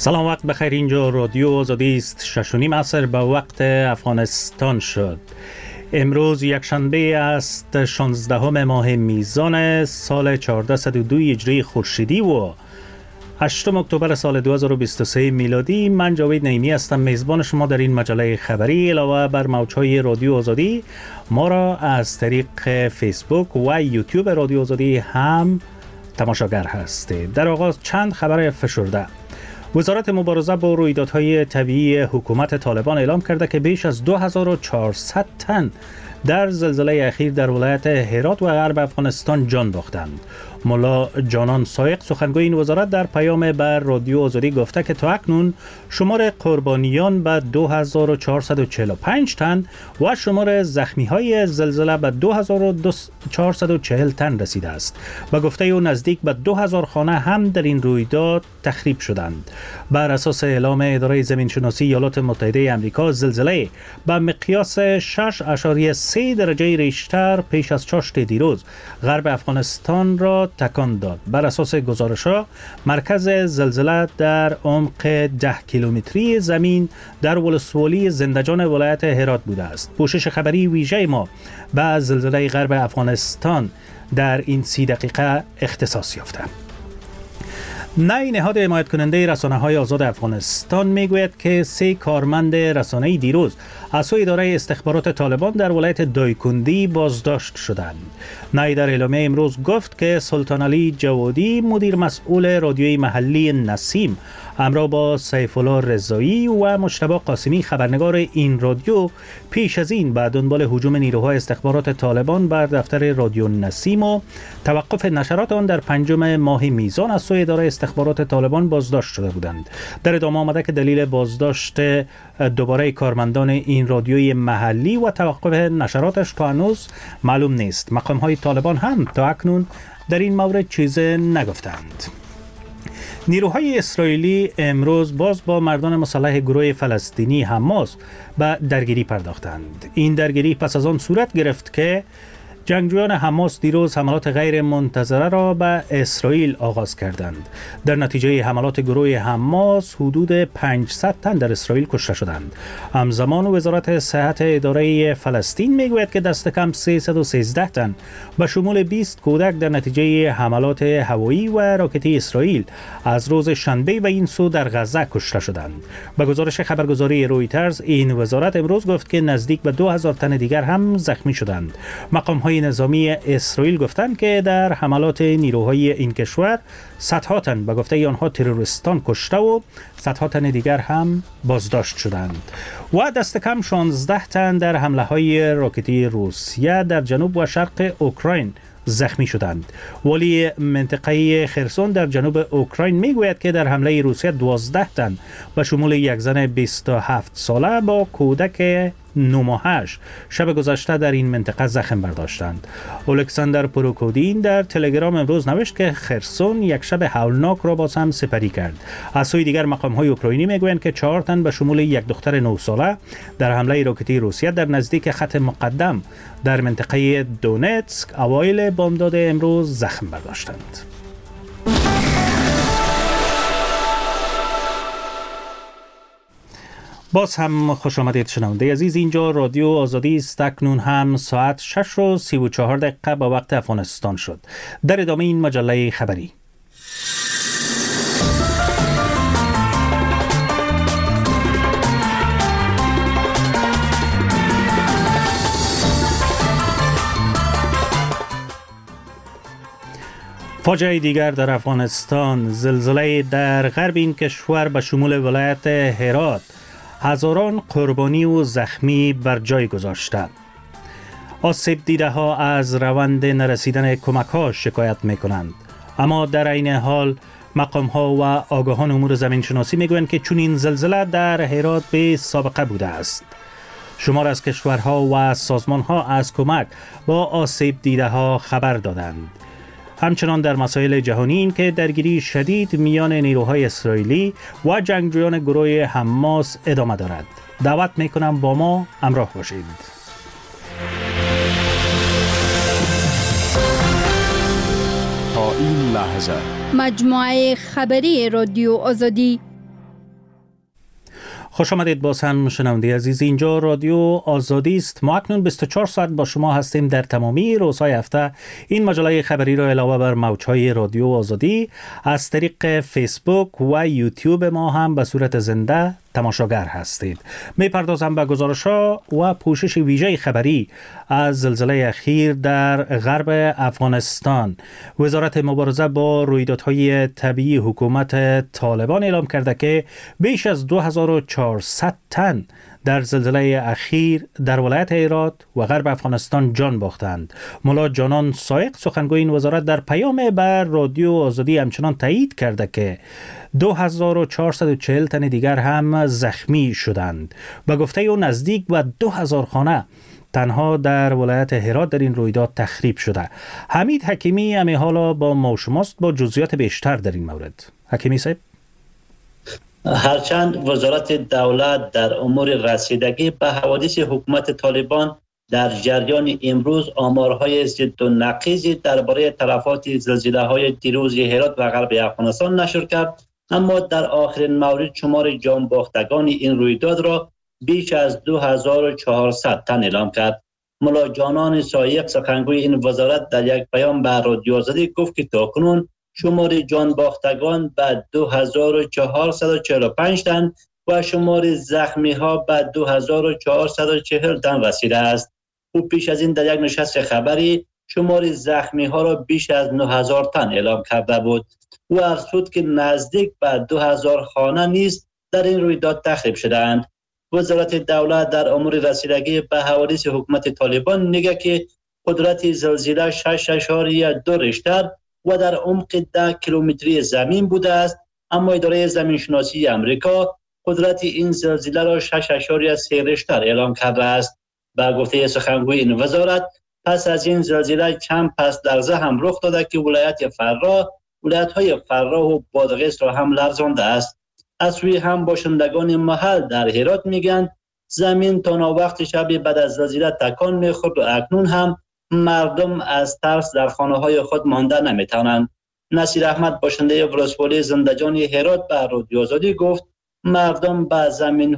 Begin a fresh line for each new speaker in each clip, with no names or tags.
سلام، وقت بخیر. اینجا رادیو آزادی است. 6:30 عصر به وقت افغانستان شد. امروز یکشنبه است، 16 ماه میزان سال 1402 هجری خورشیدی و 8 اکتبر سال 2023 میلادی. من جاوید نعیمی هستم، میزبان شما در این مجله خبری. علاوه بر موجهای رادیو آزادی، ما را از طریق فیسبوک و یوتیوب رادیو آزادی هم تماشاگر هستید. در آغاز چند خبر فشرده. وزارت مبارزه با رویدادهای طبیعی حکومت طالبان اعلام کرده که بیش از 2400 تن در زلزله اخیر در ولایت هرات و غرب افغانستان جان باختند. ملا جانان سایق سخنگوی این وزارت در پیام بر رادیو آزادی گفته که تا اکنون شمار قربانیان به 2445 تن و شمار زخمی‌های زلزله به 2440 تن رسیده است و گفته او نزدیک به 2000 خانه هم در این رویداد تخریب شدند. بر اساس اعلام اداره زمینشناسی ایالات متحده آمریکا، زلزله به مقیاس 6.3 درجه ریشتر پیش از چاشت دیروز غرب افغانستان را تکان داد. بر اساس گزارش‌ها، مرکز زلزله در عمق 10 کیلومتری زمین در ولسوالی زندجان ولایت هرات بوده است. پوشش خبری ویژه ما به زلزله غرب افغانستان در این 30 دقیقه اختصاص یافته. نای نهاد حمایت کننده رسانه‌های آزاد افغانستان میگوید که 3 کارمند رسانه‌ای دیروز از سوی اداره استخبارات طالبان در ولایت دایکندی بازداشت شدند. نای در اعلامیه امروز گفت که سلطان علی جوادی، مدیر مسئول رادیوی محلی نسیم، همراه با سیف الله رضایی و مجتبی قاسمی، خبرنگار این رادیو، پیش از این به دنبال هجوم نیروهای استخبارات طالبان بر دفتر رادیو نسیم و توقف نشرات آن در 5 ماه میزان از سوی اداره استخبارات طالبان بازداشت شده بودند. در ادامه آمده که دلیل بازداشت دوباره کارمندان این رادیوی محلی و توقف نشراتش تا هنوز معلوم نیست. مقام‌های طالبان هم تا اکنون در این مورد چیز نگفتند. نیروهای اسرائیلی امروز باز با مردان مسلح گروه فلسطینی حماس به درگیری پرداختند. این درگیری پس از آن صورت گرفت که جنگجویان حماس دیروز حملات غیر منتظره را به اسرائیل آغاز کردند. در نتیجه حملات گروه حماس حدود 500 تن در اسرائیل کشته شدند. همزمان وزارت صحت اداره فلسطین میگوید که دست کم 313 تن به شمول 20 کودک در نتیجه حملات هوایی و راکتی اسرائیل از روز شنبه و این سو در غزه کشته شدند. به گزارش خبرگزاری رویترز، این وزارت امروز گفت که نزدیک به 2000 تن دیگر هم زخمی شدند. مقام‌های نظامی اسرائیل گفتند که در حملات نیروهای این کشور صدها تن به گفته آنها تروریستان کشته و صدها تن دیگر هم بازداشت شدند و دست کم 16 تن در حمله‌های راکتی روسیه در جنوب و شرق اوکراین زخمی شدند. ولی منطقه خرسون در جنوب اوکراین میگوید که در حمله روسیه 12 تن به شمول یک زن 27 ساله با کودک 9 ماهش شب گذشته در این منطقه زخم برداشتند. الکساندر پروکودین در تلگرام امروز نوشت که خرسون یک شب هولناک را باز هم سپری کرد. از سوی دیگر مقام‌های اوکراینی میگویند که 4 تن به شمول یک دختر 9 ساله در حمله راکتی روسیه در نزدیک خط مقدم در منطقه دونتسک اوایل بامداد امروز زخم برداشتند. باز هم خوش آمدید شنونده عزیز. اینجا رادیو آزادی است. اکنون هم ساعت 6:34 به وقت افغانستان شد. در ادامه این مجله خبری. فاجعه دیگر در افغانستان. زلزله در غرب این کشور به شمول ولایت هرات هزاران قربانی و زخمی بر جای گذاشته. آسیب دیده ها از روند نرسیدن کمک ها شکایت می کنند، اما در عین حال مقام ها و آگاهان امور زمین شناسی می گویند که چون این زلزله در هرات به سابقه بوده است. شمار از کشورها و سازمان ها از کمک با آسیب دیده ها خبر دادند. همچنان در مسائل جهانی این که درگیری شدید میان نیروهای اسرائیلی و جنگجویان گروه حماس ادامه دارد. دعوت میکنم با ما همراه باشید.
تا این لحظه مجموعه خبری رادیو آزادی
خوش آمدید باز هم شنونده عزیز. اینجا رادیو آزادی است. ما اکنون 24 ساعت با شما هستیم در تمامی روزهای هفته. این مجله خبری را علاوه بر موجهای رادیو آزادی از طریق فیسبوک و یوتیوب ما هم به صورت زنده تماشاگر هستید. میپردازم به گزارش‌ها و پوشش ویژه خبری از زلزله اخیر در غرب افغانستان. وزارت مبارزه با رویدادهای طبیعی حکومت طالبان اعلام کرده که بیش از 2400 تن در زلزله اخیر در ولایت هرات و غرب افغانستان جان باختند. ملا جانان سایق سخنگوی این وزارت در پیام بر رادیو آزادی همچنان تایید کرده که 2440 تن دیگر هم زخمی شدند. به گفته او نزدیک و 2000 خانه تنها در ولایت هرات در این رویداد تخریب شده. حمید حکیمی همی حالا با ما شماست با جزئیات بیشتر در این مورد. حکیمی صاحب.
هرچند وزارت دولت در امور رسیدگی به حوادث حکومت طالبان در جریان امروز آمارهای ضد و نقیضی درباره تلفات زلزله‌های دیروز هرات و غرب افغانستان نشر کرد، اما در آخرین مورد شمار جانباختگان این رویداد را بیش از 2400 تن اعلام کرد. ملا جانان سایق سخنگوی این وزارت در یک پیام به رادیو آزادی گفت که تاکنون شمار جانباختگان به 2445 تن و شمار زخمی ها به 2440 تن رسیده است. او پیش از این در یک نشست خبری شمار زخمی ها را بیش از 9000 تن اعلام کرده بود. او افزود که نزدیک به 2000 خانه نیز در این رویداد تخریب شدند. وزارت دولت در امور رسیدگی به حوادث حکومت طالبان میگه که قدرت زلزله 6.2 ریشتر و در عمق 10 کیلومتری زمین بوده است، اما اداره زمینشناسی امریکا قدرت این زلزله را 6.3 ریشتر اعلام کرده است. به گفته سخنگوی این وزارت پس از این زلزله چند پس لرزه هم رخ داده که ولایت‌های فراه و بادغیس را هم لرزانده است. از سوی هم باشندگان محل در هرات میگن زمین تا ناوقت شب بعد از زلزله تکان میخورد و اکنون هم مردم از ترس در خانه‌های خود مانده نمیتوانند. نصیر احمد باشنده ولسوالی زندجان هرات به رادیو آزادی گفت مردم به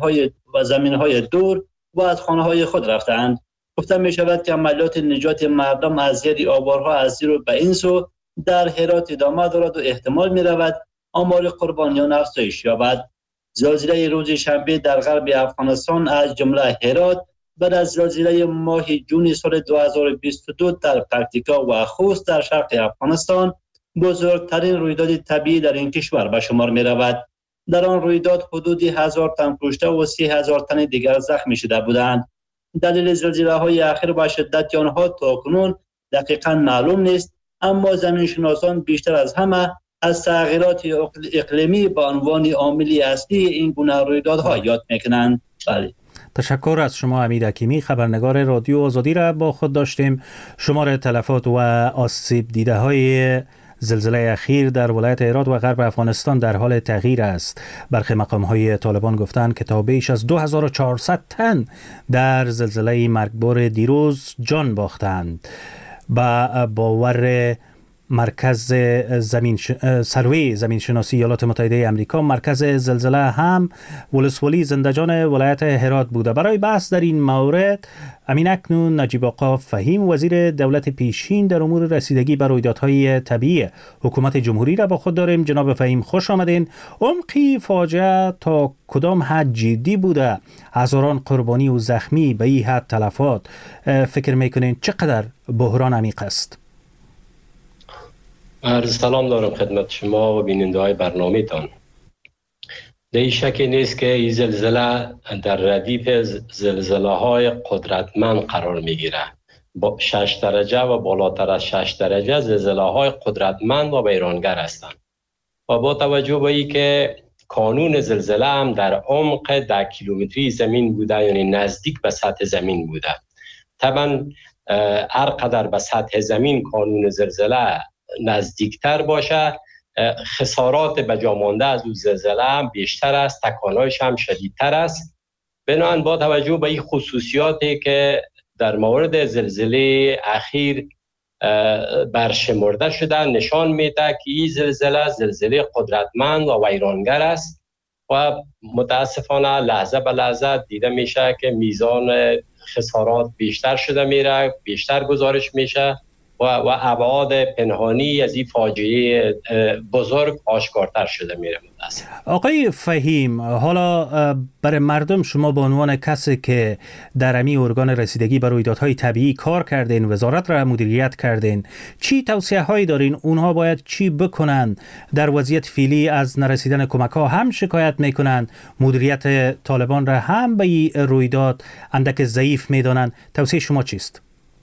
زمین‌های دور و از خانه‌های خود رفتند. گفته می شود که عملیات نجات مردم از زیر آوارها از زیر به این سو در هرات ادامه دارد و احتمال می رود آمار قربانیان افزایش یابد. زلزله روز شنبه در غرب افغانستان از جمله هرات بعد از زلزله ماه جون سال 2022 در پکتیکا و خوست در شرق افغانستان بزرگترین رویداد طبیعی در این کشور به شمار می رود. در آن رویداد حدود 1000 تن کشته و 3000 تن دیگر زخمی شده بودند. دلیل زلزله های اخیر و شدت آنها تاکنون دقیقاً معلوم نیست، اما زمینشناسان بیشتر از همه از تغییرات اقلیمی به عنوان عامل اصلی این گونه رویدادها یاد میکنند. بله.
تشکر از شما حمید حکیمی. خبرنگار رادیو آزادی را با خود داشتیم. شمار تلفات و آسیب دیده های زلزله اخیر در ولایت هرات و غرب افغانستان در حال تغییر است. برخی مقام‌های طالبان گفتند که تا بیش از 2400 تن در زلزله مرگبار دیروز جان باختند. با باور مرکز سروی زمینشناسی ایالات متحده آمریکا، مرکز زلزله هم ولسوالی زندجان ولایت هرات بوده. برای بحث در این مورد امین اکنون نجیب آقا فهیم وزیر دولت پیشین در امور رسیدگی به رویدادهای طبیعی حکومت جمهوری را با خود داریم. جناب فهیم خوش آمدین. عمقی فاجعه تا کدام حد جدی بوده؟ هزاران قربانی و زخمی به این حد تلفات، فکر میکنین چقدر بحران عمیق است؟
عرض سلام دارم خدمت شما و بیننده های برنامه تان. در شکی نیست که این زلزله در ردیف زلزله های قدرتمند قرار می گیره. با 6 درجه و بالاتر از 6 درجه زلزله های قدرتمند و ویرانگر هستند. و با توجه به این که کانون زلزله هم در عمق 10 کیلومتری زمین بوده، یعنی نزدیک به سطح زمین بوده. طبعا هر قدر به سطح زمین کانون زلزله نزدیکتر باشه، خسارات به جا مانده از اون زلزله هم بیشتر است، تکانهایش هم شدیدتر است. بنابراین با توجه به این خصوصیاتی که در مورد زلزله اخیر برشمرده شده، نشان میده که این زلزله قدرتمند و ویرانگر است و متاسفانه لحظه به لحظه دیده میشه که میزان خسارات بیشتر شده میره، بیشتر گزارش میشه و ابعاد پنهانی از این فاجعه بزرگ آشکارتر شده میره.
آقای فهیم، حالا برای مردم شما به عنوان کسی که در امی ارگان رسیدگی به رویدادهای طبیعی کار کردین، وزارت را مدیریت کردین، چی توصیه هایی دارین؟ اونها باید چی بکنن در وضعیت فعلی؟ از نرسیدن کمک ها هم شکایت میکنن، مدیریت طالبان را هم به این رویداد اندک ضعیف میدانن. توصیه شما چیست؟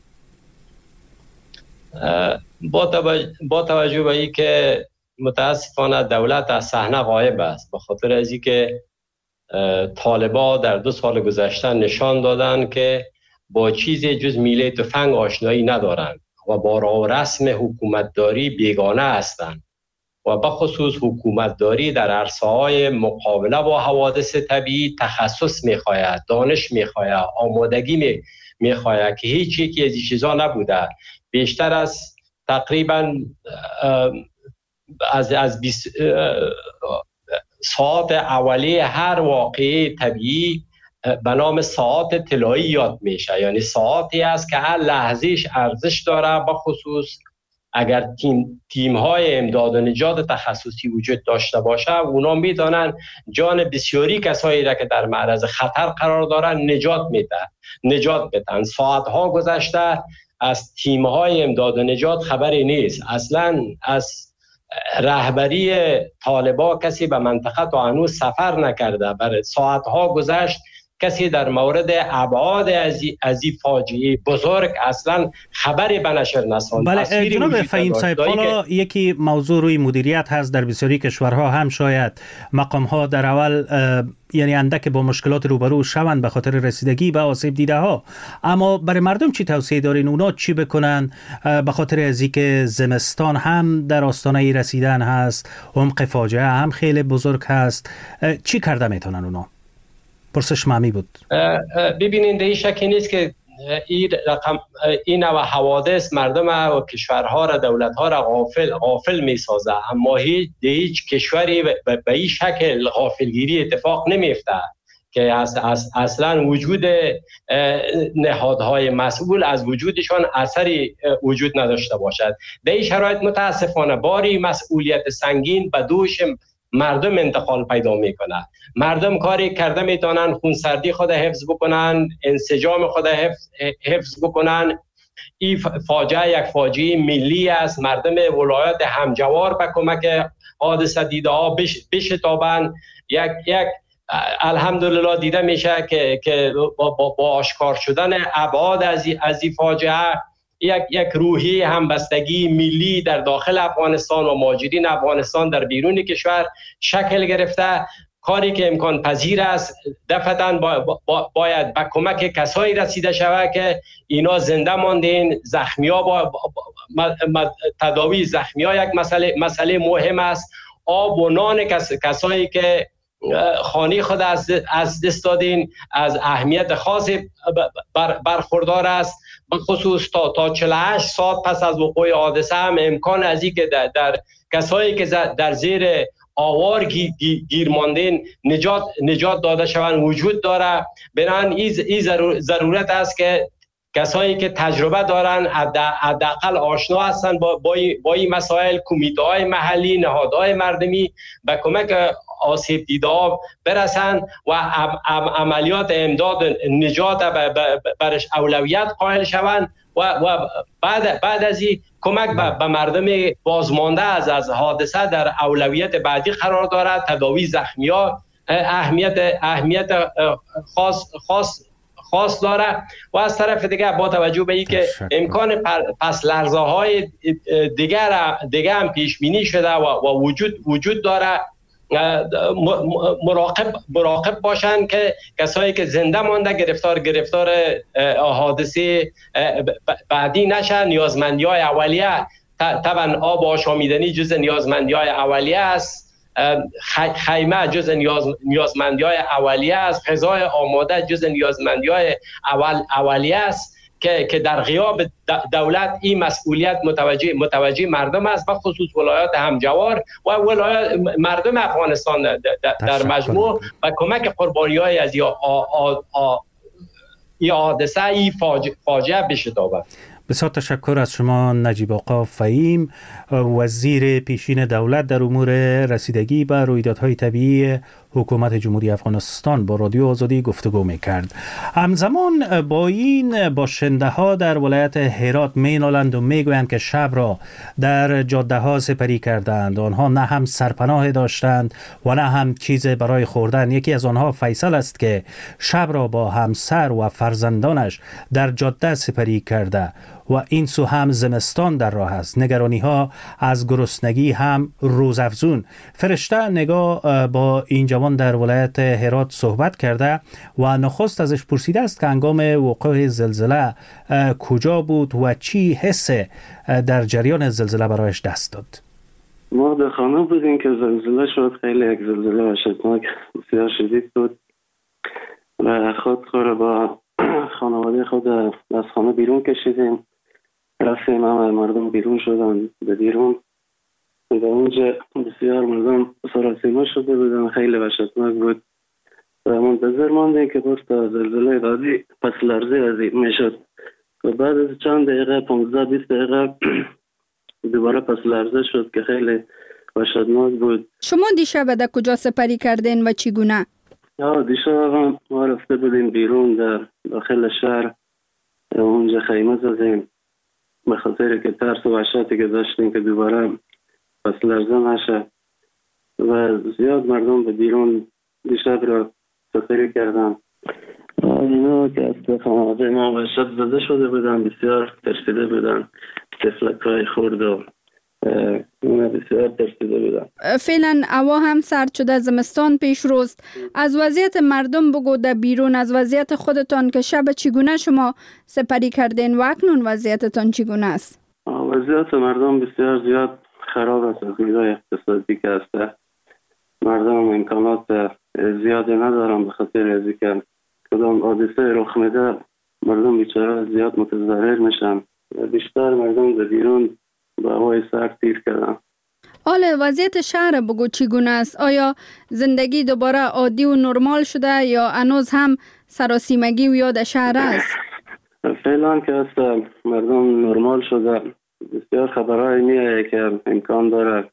با توجه به این که متاسفانه دولت از صحنه غایب است، به خاطر از اینکه طالبان در 2 سال گذشته نشان دادن که با چیزی جز میله تفنگ آشنایی ندارند و با راه و رسم حکومتداری بیگانه هستند و به خصوص حکومتداری در عرصه‌های مقابله با حوادث طبیعی تخصص می‌خواهد، دانش می‌خواهد، آمادگی می‌خواهد که هیچ یکی از این چیزا نبوده. بیشتر از تقریباً از 20 ساعت اولیه هر واقعه طبیعی به نام ساعت طلایی یاد میشه، یعنی ساعتی است که هر لحظهش ارزش داره، به خصوص اگر تیم های امداد و نجات تخصصی وجود داشته باشه، اونا میدانن جان بسیاری کسایی را که در معرض خطر قرار دارن نجات بدن. ساعت ها گذشته از تیم های امداد و نجات خبری نیست. اصلا از رهبری طالبان کسی به منطقه تا هنوز سفر نکرده. برای ساعتها گذشت کسی در مورد ابعاد از این فاجعه بزرگ اصلا خبری به نشر نساند.
بله جناب فهیم صاحب، حالا یکی موضوع روی مدیریت هست. در بسیاری کشورها هم شاید مقام ها در اول یعنی اندک با مشکلات روبرو شوند به خاطر رسیدگی به آسیب دیده ها، اما برای مردم چی توصیه دارین؟ اونا چی بکنن به خاطر از اینکه زمستان هم در آستانه رسیدن هست، عمق فاجعه هم خیلی بزرگ هست، چی کرده میتونن اونا؟ پرسش معمی بود.
ببینید این شکی نیست که این نوع حوادث مردم و کشورها را، دولتها را غافل می سازه، اما هیچ کشوری به این شکل غافلگیری اتفاق نمیفته که اصلا وجود نهادهای مسئول از وجودشان اثری وجود نداشته باشد. در این شرایط متاسفانه باری مسئولیت سنگین به دوش مردم انتقال پیدا میکنه. مردم کاری کرده میتونن خونسردی خود حفظ بکنن، انسجام خود حفظ بکنن. این فاجعه یک فاجعه ملی است. مردم ولایت همجوار به کمک حادثه دیده ها بشتابن. یک الحمدلله دیده میشه که با آشکار شدن ابعاد از این فاجعه یک روحیه همبستگی ملی در داخل افغانستان و مهاجرین افغانستان در بیرون کشور شکل گرفته. کاری که امکان پذیر است دفعتاً باید به کمک کسایی رسیده شود که اینا زنده ماندین. زخمیا با تداوی زخمیا یک مسئله مهم است. آب و نان کسایی که خانه خود از دست دادین از اهمیت خاصی برخوردار است. بخصوص تا 48 ساعت پس از وقوع حادثه هم امکان از این که در کسایی که در زیر آوار گیر ماندین نجات داده شوند وجود داره. بنابراین این ضرورت است که کسایی که تجربه دارن، حداقل آشنا هستن با این مسائل، کمیته‌های محلی، نهادهای مردمی به کمک آسیب دیده برسن و عملیات امداد نجات برش اولویت قائل شوند و بعد از این کمک به مردم بازمانده از حادثه در اولویت بعدی قرار دارد. تداوی زخمی‌ها اهمیت خاص داره و از طرف دیگر با توجه به این که امکان پس لرزه های دیگر هم پیش بینی شده و وجود داره، مراقب باشن که کسایی که زنده مانده گرفتار حادثه بعدی نشن. نیازمندی‌های اولیه طبعا آب و آشامیدنی جز نیازمندی‌های اولیه است. خیمه جز نیازمندی‌های اولیه است. غذای آماده جز نیازمندی‌های اولیه است که در غیاب دولت این مسئولیت متوجه مردم است، و خصوص ولایات همجوار و ولایات مردم افغانستان در مجموع، و کمک قربانی‌های از این حادثه، این فاجعه بشتابد.
بسیار تشکر از شما نجیب آقا فهیم، وزیر پیشین دولت در امور رسیدگی به رویدادهای طبیعی حکومت جمهوری افغانستان با رادیو آزادی گفتگو میکرد. همزمان با این باشنده ها در ولایت هرات مینالند و میگویند که شب را در جاده ها سپری کردند. آنها نه هم سرپناه داشتند و نه هم چیز برای خوردن. یکی از آنها فیصل است که شب را با همسر و فرزندانش در جاده سپری کرده و این سو هم زمستان در راه است. نگرانی ها از گرسنگی هم روزافزون. فرشته نگاه با این جوان در ولایت هرات صحبت کرده و نخست ازش پرسیده است که هنگام وقوع زلزله کجا بود و چی حس در جریان زلزله برایش دست داد.
ما در خانه بودیم که زلزله شد. خیلی یک زلزله وحشتناک بسیار شدید بود و خود با خانواده خود از خانه بیرون کشیدیم. رفتیم، همه مردم بیرون شدن به بیرون و اونجا بسیار مردم سراسیمه شده بودن. خیلی وحشتناک بود و منتظر ماندیم که باز تا زلزله بعدی پس لرزه از میشد و بعد از چند دقیقه 15-20 دقیقه دوباره پس لرزه شد که خیلی وحشتناک بود.
شما دیشب در کجا سپری کردین و چگونه؟
دیشب ما رفته بودیم بیرون در داخل شهر، اونجا خیمه زدیم به خاطر که ترس و وحشتی که داشتیم که دوباره پس لرزه نشه و زیاد مردم به بیرون دیشب را سفری کردن. اینا که از خانواده ما وحشت زده شده بودن، بسیار ترسیده بودن، تفلک‌های خورد و بسیار ترسیده بودن.
فعلا هوا هم سرد شده، زمستان پیش روست. از وضعیت مردم بگو در بیرون، از وضعیت خودتان که شب چگونه شما سپری کردین و اکنون وضعیتتان چگونه است؟
وضعیت مردم بسیار زیاد خراب است. از نگاه اقتصادی که است، مردم امکانات زیادی ندارن به خاطر از اینکه کدام حادثه رخ میده مردم بیچاره زیاد متضرر میشن و بیشتر مردم در بیرون با هوای سرد تیر کردن.
حالا وضعیت شهر بگو چگونه است؟ آیا زندگی دوباره عادی و نرمال شده یا هنوز هم سراسیمگی و یاد شهر است؟
فعلا که است مردم نرمال شده. بسیار خبرهای میایه که امکان داره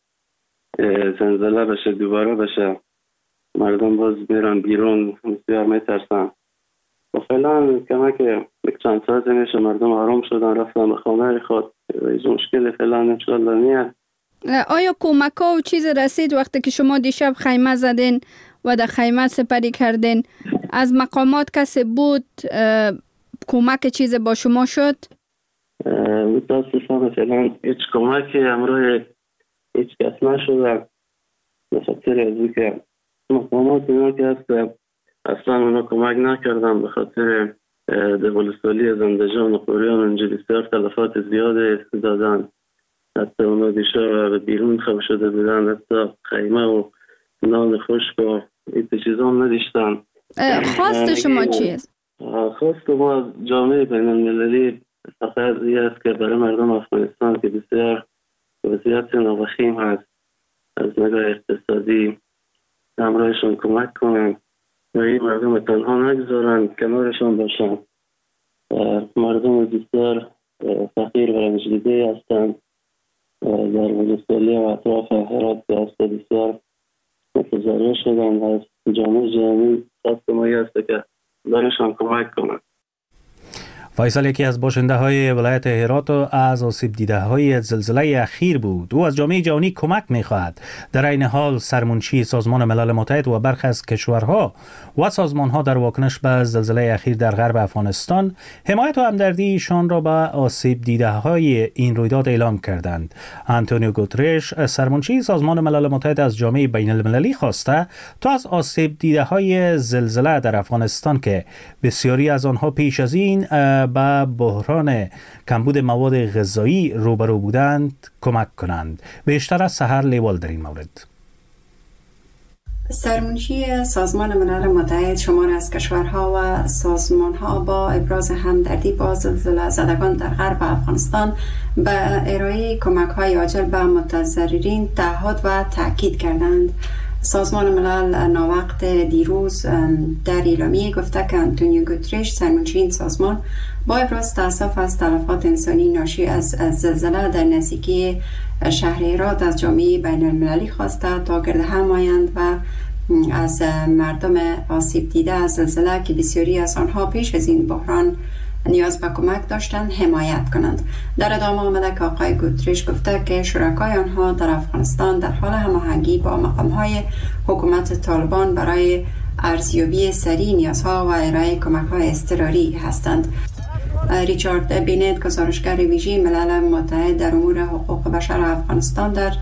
زلزله بشه، دوباره بشه. مردم باز میرن بیرون، بسیار میترسن. و فعلا کمک یک چند ساعت میشه مردم آرام شدن، رفتن به خانه خود. هیچ مشکل فعلا انشالله نیست.
آیا کمک ها و چیز رسید وقتی که شما دیشب خیمه زدین و در خیمه سپری کردین؟ از مقامات کسی بود کمک چیز با شما شد؟
متاسفانه فعلا هیچ کمکی همراه هیچ کس نشده به خاطر از اینکه مقامات اینا که هست اصلا اونا کمک نکردن به خاطر دولسالی زندجان و خوریان اونجا بسیار تلفات زیاده دادن. حتی اونا دیشب به بیرون خواب شده بودن، حتی خیمه و نان خشک و این چیزا هم نداشتن.
خواست شما چیست؟
خواست ما از جامعه بین المللی فقط این است که برای مردم افغانستان که بسیار وضعیت ناوخیم هست از نگاه اقتصادی همراهشان کمک کنن و این مردم تنها نگذارن، کنارشان باشن. مردم بسیار فقیر و رنجدیده هستند در ولسوالی و اطراف هرات که هست بسیار متضرر شدن و از جامعه جهانی خواست ما هست که برشان کمک کنند.
فیصل یکی از باشنده های ولایت هرات از آسیب دیده های زلزله اخیر بود. او از جامعه جهانی کمک می‌خواهد. در این حال سرمنشی سازمان ملل متحد و برخی از کشورها و سازمان‌ها در واکنش به زلزله اخیر در غرب افغانستان حمایت و همدردیشان را به آسیب دیده های این رویداد اعلام کردند. آنتونیو گوترش سرمنشی سازمان ملل متحد از جامعه بین المللی خواسته تا از آسیب دیده های زلزله در افغانستان که بسیاری از آنها پیش از این با بحران کمبود مواد غذایی روبرو بودند کمک کنند. بیشتر از سحر لیوال در این مورد.
سرمنشی سازمان ملل متحد شمار از کشورها و سازمانها با ابراز همدردی با زلزله زدگان در غرب افغانستان به ارائه کمک‌های عاجل به متضررین تعهد و تاکید کردند. سازمان ملل ناوقت دیروز در اعلامیه گفته که آنتونیو گوترش سرمنشی این سازمان با ابراز تأسف از تلفات انسانی ناشی از زلزله در نزدیکی شهر هرات از جامعه بین المللی خواسته تا گرد هم آیند و از مردم آسیب دیده از زلزله که بسیاری از آنها پیش از این بحران نیاز به کمک داشتند حمایت کنند. در ادامه آمده که آقای گوترش گفته که شرکای آنها در افغانستان در حال هماهنگی با مقام‌های حکومت طالبان برای ارزیابی سریع نیازها و ارائه کمک‌های اضطراری هستند. ریچارد بینت، گزارشگر ویژه ملل متحد در امور حقوق بشر افغانستان، در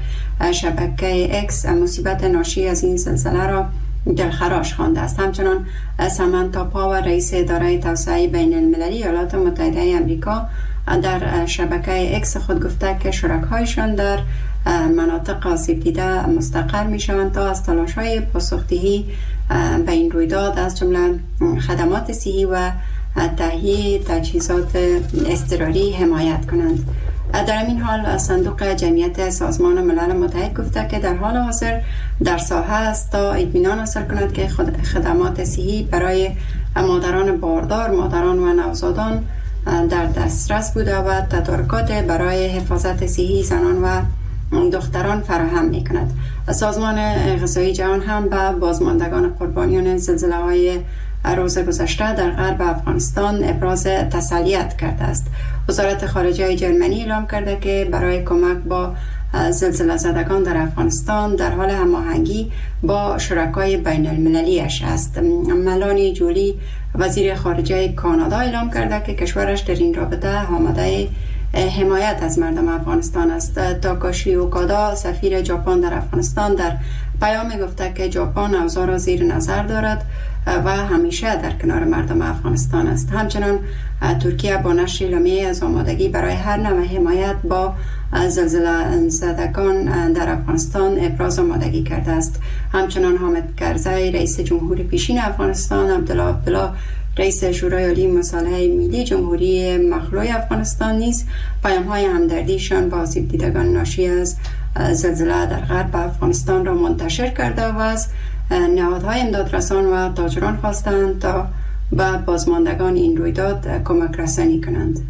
شبکه اکس مصیبت ناشی از این زلزله را دلخراش خوانده است. همچنان سامانتا پاور، رئیس اداره توسعه بین المللی ایالات متحده آمریکا، در شبکه اکس خود گفته که شرکایشان در مناطق آسیب دیده مستقر می شوند تا از تلاش‌های پاسخدهی به این رویداد از جمله خدمات صحی و تهیه تجهیزات اضطراری حمایت کنند. در این حال صندوق جمعیت سازمان ملل متحد گفته که در حال حاضر در ساحه است تا اطمینان حاصل کند که خدمات صحی برای مادران باردار، مادران و نوزادان در دسترس بوده و تدارکات برای حفاظت صحی زنان و دختران فراهم می کند. سازمان غذایی جهان هم به بازماندگان قربانیان زلزله‌های روز گذشته در غرب افغانستان ابراز تسلیت کرده است. وزارت خارجه جرمنی اعلام کرده که برای کمک با زلزله زدگان در افغانستان در حال هماهنگی با شرکای بین المللیش است. ملانی جولی، وزیر خارجه کانادا، اعلام کرده که کشورش در این رابطه آماده حمایت از مردم افغانستان است. تاکاشی اوکادا، سفیر ژاپن در افغانستان، در پیام گفته که ژاپن اوضاع را زیر نظر دارد و همیشه در کنار مردم افغانستان است. همچنان ترکیه با نشر اعلامیه از آمادگی برای هر نوع حمایت با زلزله زدگان در افغانستان ابراز آمادگی کرده است. همچنان حامد کرزی، رئیس جمهوری پیشین افغانستان، عبدالله رئیس شورای عالی مصالحه ملی جمهوری مخلوع افغانستان نیز پیام‌های همدردیشان با آسیب دیدگان ناشی از زلزله در غرب افغانستان را منتشر کرده و از نهادهای امدادرسان و تاجران خواستند تا به بازماندگان این رویداد کمک رسانی کنند.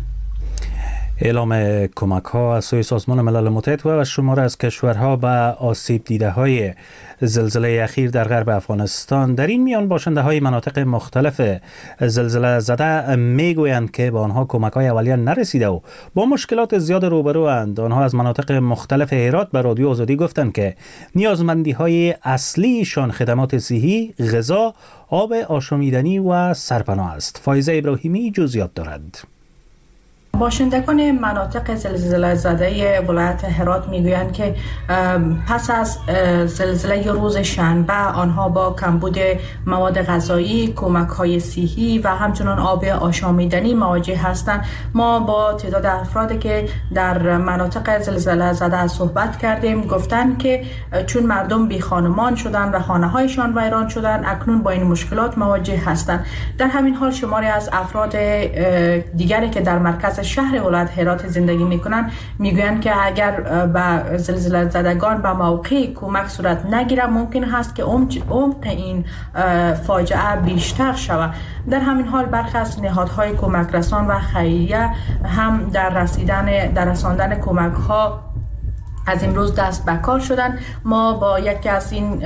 اعلام کمک ها از سوی سازمان ملل متحد و شمار از کشورها به آسیب دیده های زلزله اخیر در غرب افغانستان، در این میان باشنده های مناطق مختلف زلزله زده میگویند که به آنها کمک های اولیه نرسیده و با مشکلات زیاد روبرو اند. آنها از مناطق مختلف هرات به رادیو آزادی گفتند که نیازمندی های اصلیشان خدمات صحی، غذا، آب آشامیدنی و سرپناه است. فایزه ابراهیمی جزئیات دارد.
باشندگان مناطق زلزله زده ولایت هرات میگویند که پس از زلزله روز شنبه آنها با کمبود مواد غذایی، کمک‌های صحی و همچنان آب آشامیدنی مواجه هستند. ما با تعداد افرادی که در مناطق زلزله زده صحبت کردیم، گفتند که چون مردم بی خانمان شدند و خانه‌هایشان ویران شدند، اکنون با این مشکلات مواجه هستند. در همین حال شماری از افراد دیگری که در مرکز شهر ولایت هرات زندگی میکنن میگویند که اگر به زلزله زدگان به موقع کمک صورت نگیره ممکن هست که عمق این فاجعه بیشتر شود. در همین حال برخی از نهادهای کمک رسان و خیریه هم در رساندن کمک ها از امروز دست به کار شدن. ما با یکی از این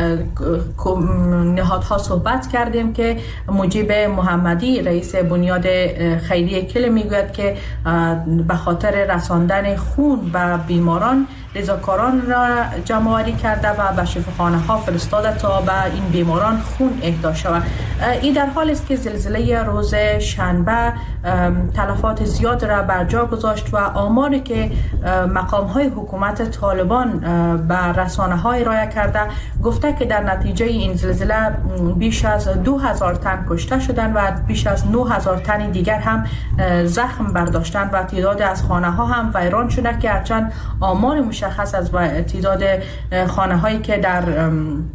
نهادها صحبت کردیم که مجیب محمدی، رئیس بنیاد خیریه کل، میگوید که به خاطر رساندن خون به بیماران رضاکاران را جمع‌آوری کرده و به شفاخانه ها فرستاده تا به این بیماران خون اهدا شود. این در حال است که زلزله روز شنبه تلفات زیاد را بر جا گذاشت و آماری که مقام های حکومت طالبان به رسانه های ارائه کرده گفته که در نتیجه این زلزله بیش از 2000 تن کشته شدند و بیش از 9000 تن دیگر هم زخم برداشتند و تعداد از خانه ها هم ویران شده که هرچند آمار مشخص از تعداد خانه هایی که در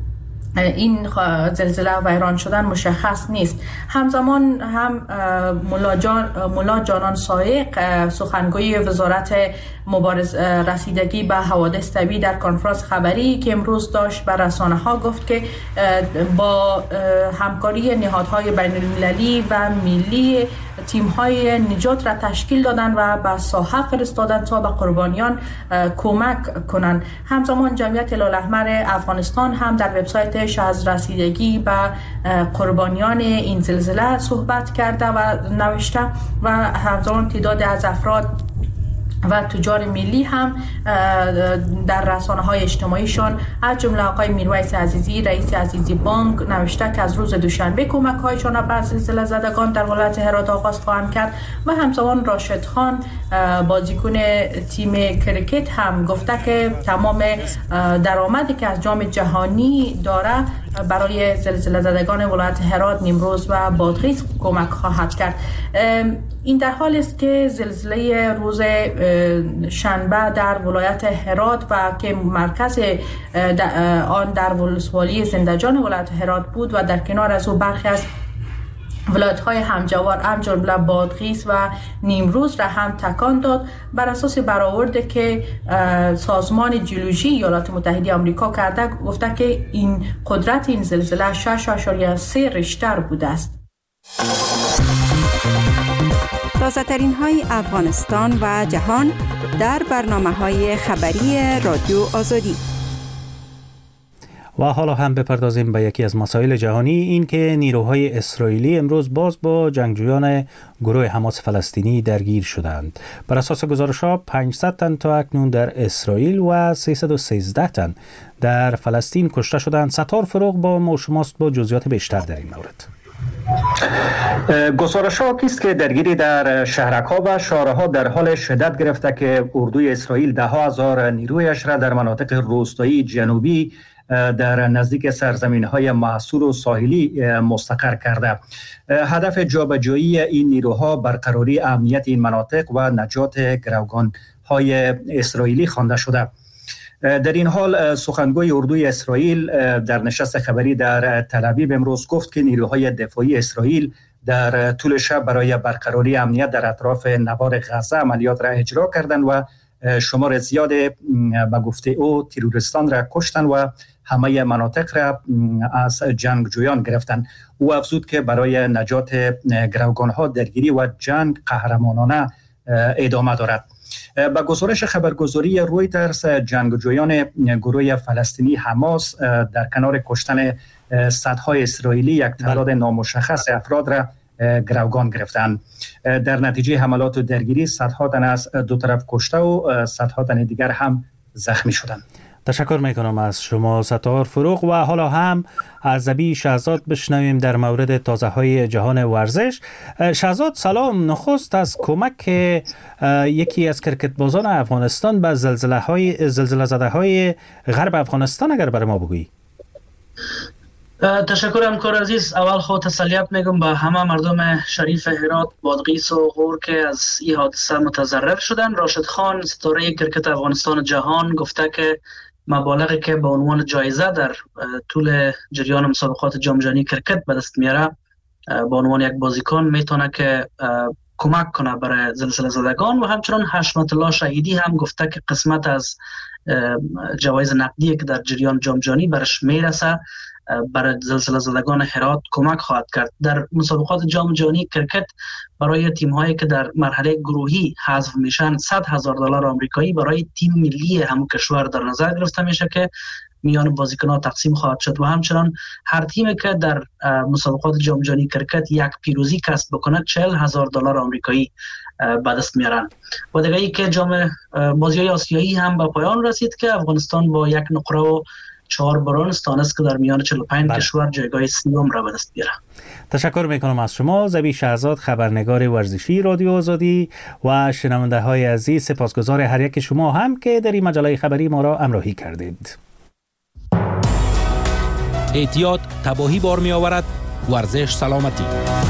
این زلزله و ویران شدن مشخص نیست. همزمان هم مولا جانان سایق سخنگوی وزارت رسیدگی به حوادث طبیعی در کنفرانس خبری که امروز داشت بر رسانه ها گفت که با همکاری نهادهای بین المللی و ملی تیم های نجات را تشکیل دادن و به ساحه فرستادن تا به قربانیان کمک کنند. همزمان جمعیت هلال احمر افغانستان هم در وبسایتش از رسیدگی به قربانیان این زلزله صحبت کرده و نوشته و همزمان تعداد از افراد و تجار ملی هم در رسانه‌های اجتماعیشان از جمله آقای میرویس عزیزی رئیس عزیزی بانک نوشته که از روز دوشنبه کمک‌هایشان به زلزله زدگان در ولایت هرات آغاز خواهند کرد و همزمان راشد خان بازیکن تیم کرکت هم گفته که تمام درآمدی که از جام جهانی داره برای زلزله زدگان ولایت هرات، نیمروز و بادغیس کمک خواهد کرد. این در حال است که زلزله روز شنبه در ولایت هرات و که مرکز آن در ولسوالی زندجان ولایت هرات بود و در کنار از او برخی از ولایت‌های همجوار هم جمله بادغیس و نیمروز را هم تکان داد. بر اساس برآورد که سازمان جیولوژی ایالات متحده آمریکا کرده گفته که این قدرت این زلزله 6.3 ریشتر بوده است.
تازه‌ترین های افغانستان و جهان در برنامه‌های خبری رادیو آزادی.
و حالا هم بپردازیم به یکی از مسائل جهانی، این که نیروهای اسرائیلی امروز باز با جنگجویان گروه حماس فلسطینی درگیر شدند. بر اساس گزارش‌ها 500 تن تا اکنون در اسرائیل و 313 تن در فلسطین کشته شدند. ستار فروغ با شماست با جزئیات بیشتر در این مورد.
گزارش‌ها است که درگیری در شهرک‌ها و شهرها در حال شدت گرفته که اردوی اسرائیل ده ها هزار نیرویش را در مناطق روستایی جنوبی در نزدیک سرزمین‌های محصور و ساحلی مستقر کرده. هدف جابجایی این نیروها برقراری امنیت این مناطق و نجات گروگان‌های اسرائیلی خوانده شده. در این حال سخنگوی اردوی اسرائیل در نشست خبری در تل‌آویو امروز گفت که نیروهای دفاعی اسرائیل در طول شب برای برقراری امنیت در اطراف نوار غزه عملیات را اجرا کردند و شمار زیاد به گفته او تروریستان را کشتند و همه مناطق را از جنگجویان گرفتند. او افزود که برای نجات گروگان‌ها درگیری و جنگ قهرمانانه ادامه دارد. با گزارش خبرگزاری رویترز جنگجویان گروه فلسطینی حماس در کنار کشتن صدهای اسرائیلی یک تعداد نامشخص افراد را گروگان گرفتند. در نتیجه حملات و درگیری صدها تن از دو طرف کشته و صدها تن دیگر هم زخمی شدند.
تشکر میکنم از شما ستار فروغ. و حالا هم از ابی شهزاد بشنویم در مورد تازه های جهان ورزش. شهزاد سلام. نخست از کمک یکی از کرکتبازان افغانستان به زلزله زده های غرب افغانستان اگر برای ما بگویی.
تشکر همکار عزیز. اول خود تسلیت میگم به همه مردم شریف هرات، بادغیس و غور که از این حادثه متضرر شدن. راشد خان ستاره کرکت افغانستان جهان گفته که مبالغی که به عنوان جایزه در طول جریان مسابقات جام جهانی کرکت به دست میاره به عنوان یک بازیکن میتونه که کمک کنه برای زلزله زدگان. و همچنان حشمت الله شهیدی هم گفته که قسمت از جوایز نقدی که در جریان جام جهانی برش میرسه برای زلزله زدگان هرات کمک خواهد کرد. در مسابقات جام جهانی کرکت برای تیم هایی که در مرحله گروهی حذف میشن $100,000 آمریکایی برای تیم ملی همون کشور در نظر گرفته میشه که میان بازیکنان تقسیم خواهد شد. و همچنان هر تیمی که در مسابقات جام جهانی کرکت یک پیروزی کسب بکنه $40,000 آمریکایی به دست میارن. و دیگه ای که جام بازی‌های آسیایی هم به پایان رسید که افغانستان با 1 نقره و 4 برنز تانست که در میان 45 کشور جایگاه سوم را به دست بیاره.
تشکر میکنم از شما ابی شهزاد، خبرنگار ورزشی رادیو آزادی. و شنونده های عزیز سپاسگزار هر یک شما هم که در این مجله خبری ما را همراهی کردید.
احتیاط تباهی بار می آورد. ورزش سلامتی.